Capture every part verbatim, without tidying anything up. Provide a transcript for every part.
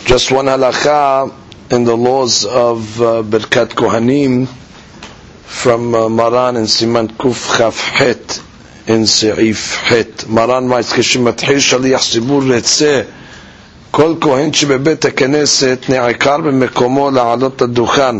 Just one halakha in the laws of uh, Birkat Kohanim from uh, Maran in Siman Kuf Chaf Het in Seif Het. Maran writes, כשמתחיל שליח ציבור רצה כל כהן שבבית הכנסת נעקר במקומו לעלות לדוכן,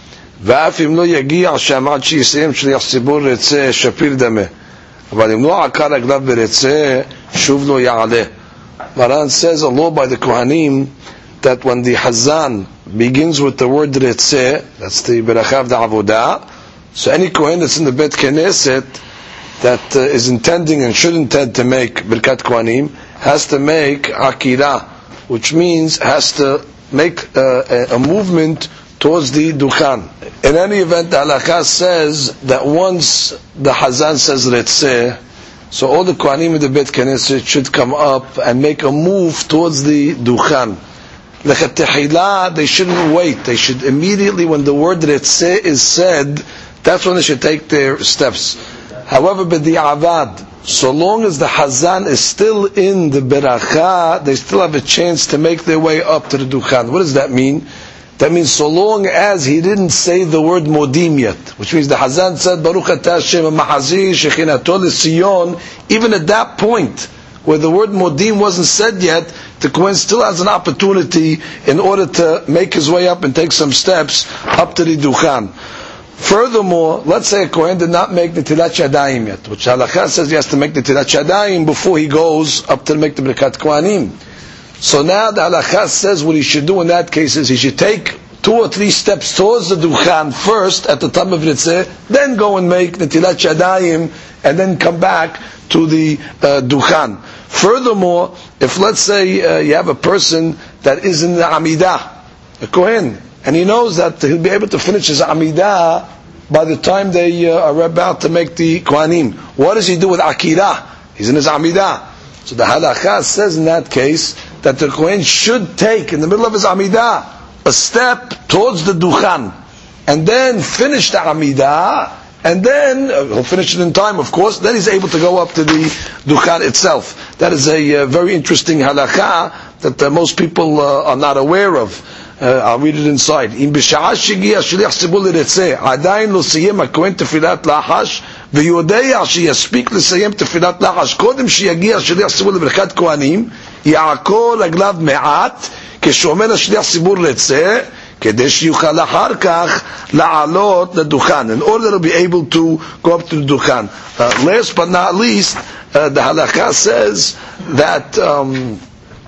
ואף אם לא יגיע שם עד שיסיים שליח ציבור רצה שפיר דמה, אבל אם לא עקר רגליו ברצה שוב לא יעלה. Maran says a law by the Kohanim that when the Hazan begins with the word Retzeh, that's the Beracha of the Avodah, so any Kohen that's in the Bet Knesset that uh, is intending and should intend to make Birkat Kohanim has to make Akira, which means has to make uh, a, a movement towards the Dukhan. In any event, the Halakha says that once the Hazan says Retzeh, so all the Kohanim in the Bet Knesset should come up and make a move towards the Dukhan. Lechatechila, they shouldn't wait. They should immediately, when the word Retzeh is said, that's when they should take their steps. However, b'di'avad, so long as the Hazan is still in the Beracha, they still have a chance to make their way up to the Dukhan. What does that mean? That means so long as he didn't say the word Modim yet, which means the Hazan said, Baruch atah Hashem ha'mahazi shechinato l'Sion, even at that point, where the word Modim wasn't said yet, the Kohen still has an opportunity in order to make his way up and take some steps up to the Dukhan. Furthermore, let's say a Kohen did not make Netilat Yadayim yet, which Halakha says he has to make Netilat Yadayim before he goes up to make the Birkat Kohanim. So now the Halakha says what he should do in that case is he should take two or three steps towards the Dukhan first at the time of Retzeh, then go and make Netilat Yadayim, and then come back to the uh, Dukhan. Furthermore, if let's say uh, you have a person that is in the Amidah, a Kohen, and he knows that he'll be able to finish his Amidah by the time they uh, are about to make the Kohanim. What does he do with Akira? He's in his Amidah. So the Halakha says in that case that the Kohen should take, in the middle of his Amidah, a step towards the Dukhan, and then finish the Amidah, and then, uh, he'll finish it in time of course, then he's able to go up to the Dukhan itself. That is a uh, very interesting Halakha that uh, most people uh, are not aware of. Uh, I'll read it inside. אם בשעה שהגיע שליח ציבור לרצה, עדיין לא סיים הכהן תפילת לחש, ויודע שיספיק לסיים תפילת לחש קודם שיגיע שליח ציבור לברכת כהנים, יעקור רגליו מעט, כשאומר השליח ציבור לרצה, כדי שיוכל אחר כך לעלות לדוכן, in order to be able to go up to the Dukhan. Uh, last but not least, uh, the Halakha says that um,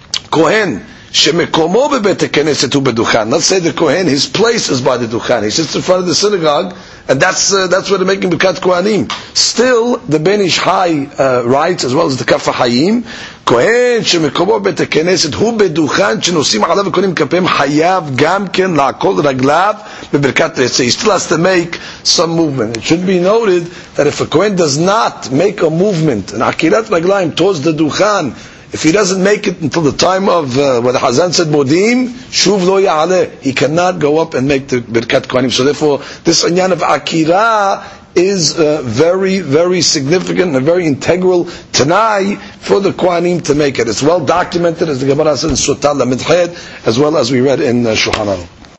Kohen שמקומו בבית הכנסת הוא בדוכן. Let's say the Kohen, his place is by the Dukhan. He sits in front of the synagogue, and that's uh, that's where they're making Birkat Kohanim. Still, the Ben Ish Hai uh, writes, as well as the Kaf HaHayim, Kohen שמקומו בבית הכנסת הוא בדוכן שנושאים עליו הכהנים כלפיהם חייב גם כן לעקור רגליו בברכת רצה. He still has to make some movement. It should be noted that if a Kohen does not make a movement, an akirat raglaim towards the Dukhan, if he doesn't make it until the time of uh, where the Hazan said Modim, Shuv lo ya'aleh, he cannot go up and make the Birkat Kohanim. So therefore, this inyan of Akira is uh, very, very significant and a very integral Tanai for the Kohanim to make it. It's well documented, as the Gemara said in Sotah Lamed Ched, as well as we read in uh, Shulchan Aruch.